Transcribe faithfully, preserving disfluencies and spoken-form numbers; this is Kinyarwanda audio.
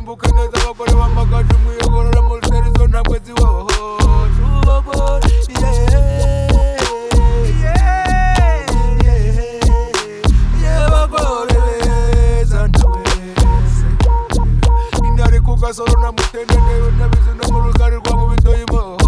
wibuke neza abagore bamagaju mwiyogorora muri serizo ntabwo ziwoho tubagore yebagore beza ndawese inari kugasoro na mutenene nabizi no mu rugari rwa mu bitoyimo